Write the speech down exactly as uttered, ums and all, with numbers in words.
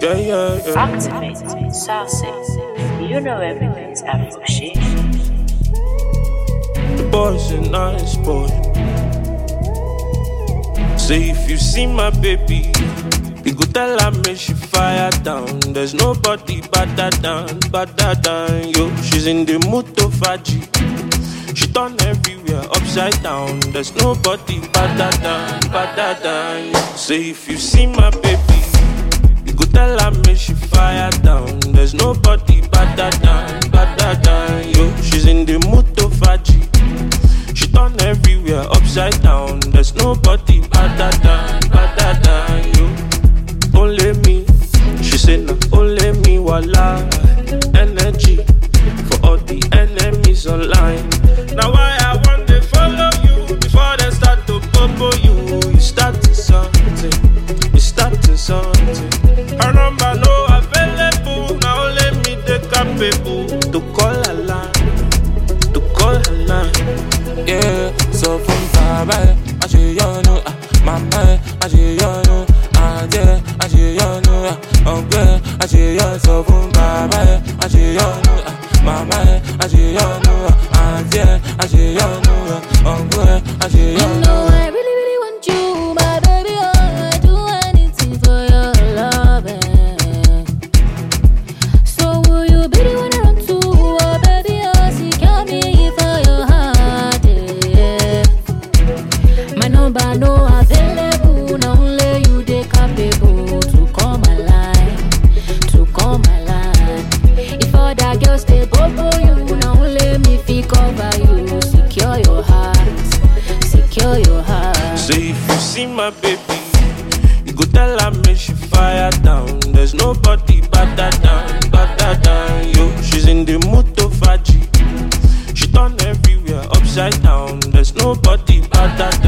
Yeah, yeah, yeah. Activate, sassy. You know everything's Afro shit. The boy's a nice boy. Say if you see my baby, you go tell her make she fire down. There's nobody better than, better than you. She's in the mood to faji. She turn everywhere upside down. There's nobody better than, better than you. Say if you see my baby, you go tell her make she fire down. There's nobody better than, better than you. She's in the mood to faji. She turn everywhere upside down. There's nobody better than, better than you. Only me, she said no, only me, voila. Energy for all the enemies online. Now why I want to follow you before they start to popo you. You starting something, you starting something. Her number no available. Now only me the capable to call her line, to call her line. Yeah, so from Baba, I see you know, Mama, I see you know, Auntie, I see you know, Uncle, I see you. So from Baba, I see you know, Mama, I see you know, Auntie, I see you know, Uncle, I see you know. You know I really, really want you, my baby. Oh, I do anything for your loving. So will you be the one I run to? Oh, baby, oh, secure me for your heart. Yeah. My number no available. Now only you they capable to call my line, to call my line. If other girls stay bobo you, now only me fi cover you. Secure your heart, secure your heart. Say if you see my baby, you go tell her make she fire down. There's nobody better than, better than you. She's in the mood to faji. She turn everywhere upside down. There's nobody better than.